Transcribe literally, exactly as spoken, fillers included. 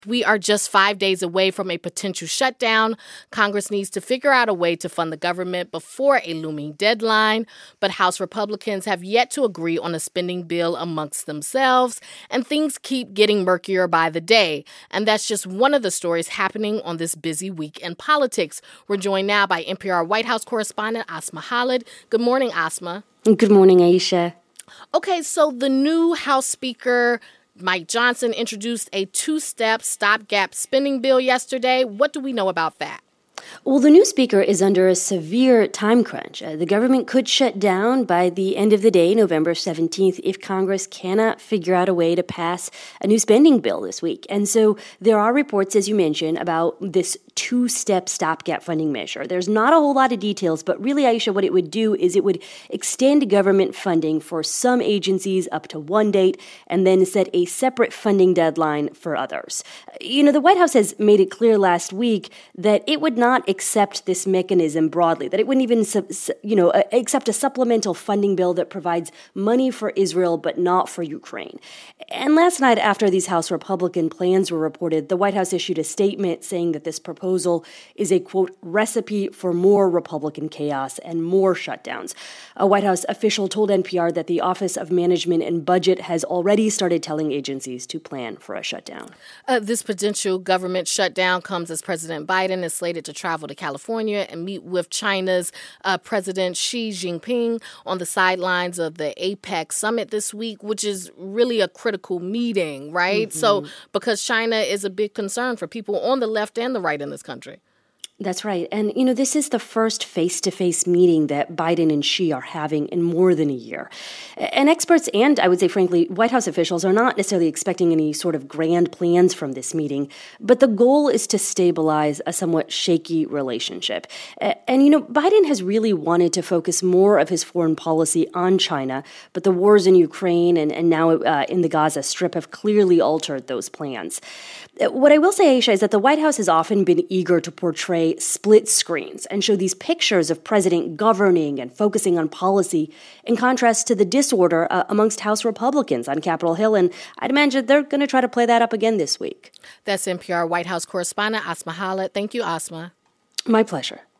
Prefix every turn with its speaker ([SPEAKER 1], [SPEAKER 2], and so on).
[SPEAKER 1] We are just five days away from a potential shutdown. Congress needs to figure out a way to fund the government before a looming deadline. But House Republicans have yet to agree on a spending bill amongst themselves, and things keep getting murkier by the day. And that's just one of the stories happening on this busy week in politics. We're joined now by N P R White House correspondent Asma Khalid. Good morning, Asma.
[SPEAKER 2] Good morning, Aisha.
[SPEAKER 1] Okay, so the new House Speaker, Mike Johnson, introduced a two-step stopgap spending bill yesterday. What do we know about that?
[SPEAKER 2] Well, the new speaker is under a severe time crunch. Uh, the government could shut down by the end of the day, November seventeenth, if Congress cannot figure out a way to pass a new spending bill this week. And so there are reports, as you mentioned, about this two-step stopgap funding measure. There's not a whole lot of details, but really, Aisha, what it would do is it would extend government funding for some agencies up to one date and then set a separate funding deadline for others. You know, the White House has made it clear last week that it would not accept this mechanism broadly, that it wouldn't even, you know, accept a supplemental funding bill that provides money for Israel but not for Ukraine. And last night, after these House Republican plans were reported, the White House issued a statement saying that this proposal is a, quote, recipe for more Republican chaos and more shutdowns. A White House official told N P R that the Office of Management and Budget has already started telling agencies to plan for a shutdown.
[SPEAKER 1] Uh, this potential government shutdown comes as President Biden is slated to travel to California and meet with China's uh, President Xi Jinping on the sidelines of the APEC summit this week, which is really a critical meeting, right? Mm-hmm. So because China is a big concern for people on the left and the right in this country.
[SPEAKER 2] That's right. And, you know, this is the first face-to-face meeting that Biden and Xi are having in more than a year. And experts and, I would say, frankly, White House officials are not necessarily expecting any sort of grand plans from this meeting, but the goal is to stabilize a somewhat shaky relationship. And, you know, Biden has really wanted to focus more of his foreign policy on China, but the wars in Ukraine and, and now uh, in the Gaza Strip have clearly altered those plans. What I will say, Aisha, is that the White House has often been eager to portray split screens and show these pictures of president governing and focusing on policy in contrast to the disorder uh, amongst House Republicans on Capitol Hill. And I'd imagine they're going to try to play that up again this week.
[SPEAKER 1] That's N P R White House correspondent Asma Khalid. Thank you, Asma.
[SPEAKER 2] My pleasure.